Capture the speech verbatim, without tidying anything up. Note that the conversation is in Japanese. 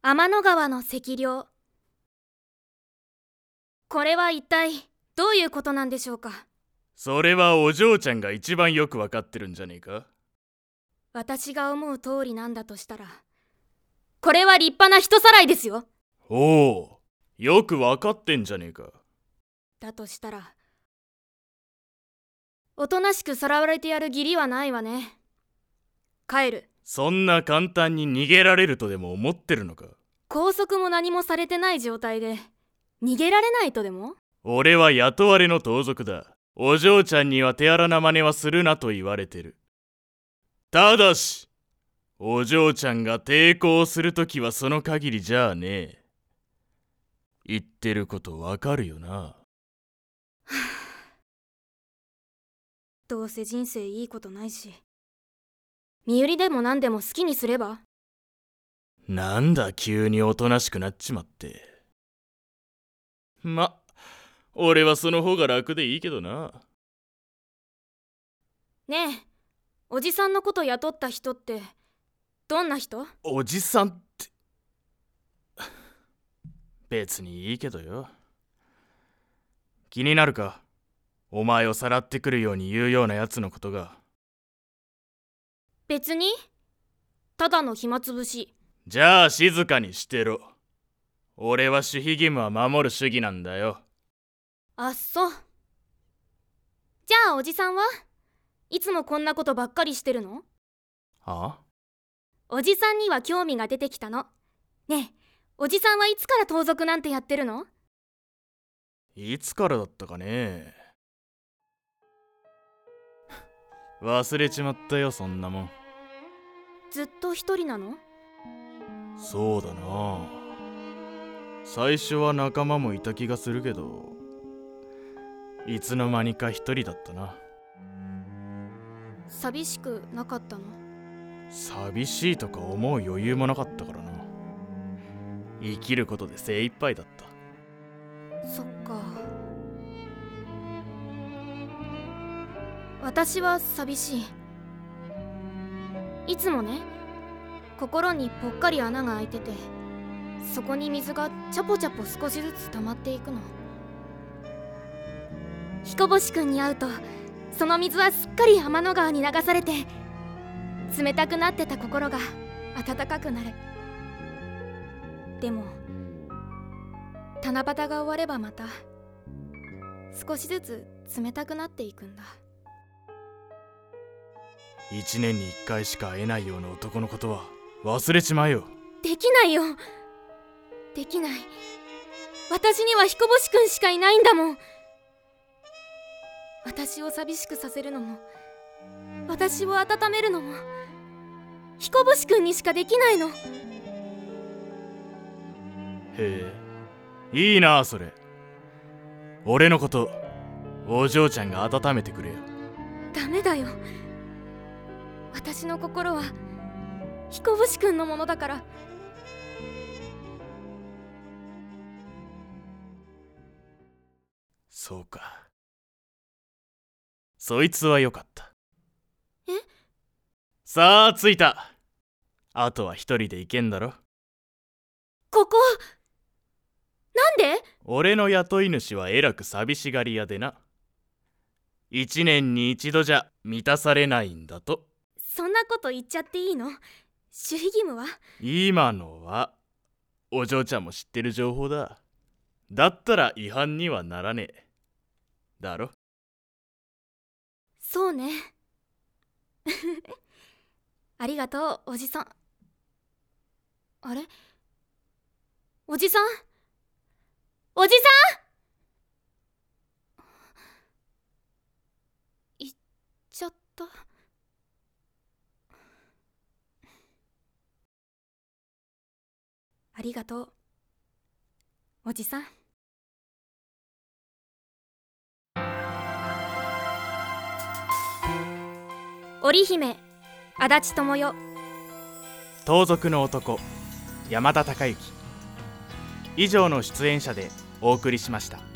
天の川の赤稜。これは一体どういうことなんでしょうか。 それはお嬢ちゃんが一番よくわかってるんじゃねえか。 私が思う通りなんだとしたら、これは立派な人さらいですよ。 おお、よくわかってんじゃねえか。 だとしたら、おとなしくさらわれてやる義理はないわね。帰る。 そんな簡単に逃げられるとでも思ってるのか。 拘束も何もされてない状態で逃げられないとでも？ 俺は雇われの盗賊だ。お嬢ちゃんには手荒な真似はするなと言われてる。ただしお嬢ちゃんが抵抗するときはその限りじゃあねえ。言ってることわかるよな。 どうせ人生いいことないし、身売りでも何でも好きにすれば？ なんだ急におとなしくなっちまって。ま、俺はその方が楽でいいけどな。 ねえ、おじさんのこと雇った人ってどんな人？ おじさんって別にいいけどよ。気になるか、お前をさらってくるように言うようなやつのことが。 別に、ただの暇つぶし。 じゃあ静かにしてろ。俺は守秘義務は守る主義なんだよ。 あっそ。じゃあおじさんはいつもこんなことばっかりしてるの？ はあ？ おじさんには興味が出てきたの。ねえ、おじさんはいつから盗賊なんてやってるの？ いつからだったかね。忘れちまったよ、そんなもん。 ずっと一人なの？ そうだな。最初は仲間もいた気がするけど、いつの間にか一人だったな。 寂しくなかったの？ 寂しいとか思う余裕もなかったからな。生きることで精一杯だった。 そっか。私は寂しい。いつもね、心にぽっかり穴が開いてて、そこに水がチャポチャポ少しずつ溜まっていくの。彦星くんに会うと、その水はすっかり天の川に流されて、冷たくなってた心が温かくなる。でも七夕が終わればまた少しずつ冷たくなっていくんだ。 一年に一回しか会えないような男のことは忘れちまえよ。 できないよ。できない。私には彦星くんしかいないんだもん。私を寂しくさせるのも、私を温めるのも、彦星くんにしかできないの。 へえ、いいなそれ。俺のことお嬢ちゃんが温めてくれよ。 ダメだよ。私の心は彦星くんのものだから。 そうか。そいつはよかった。 え？ さあ着いた。あとは一人で行けんだろ。 ここなんで？ 俺の雇い主はえらく寂しがり屋でな。一年に一度じゃ満たされないんだと。 そんなこと言っちゃっていいの？守秘義務は？ 今のはお嬢ちゃんも知ってる情報だ。だったら違反にはならねえだろ。 そうね。ありがとうおじさん。あれ？おじさん？おじさん？行っちゃった。ありがとうおじさん。織姫足立智代。 盗賊の男山田孝之。以上の出演者でお送りしました。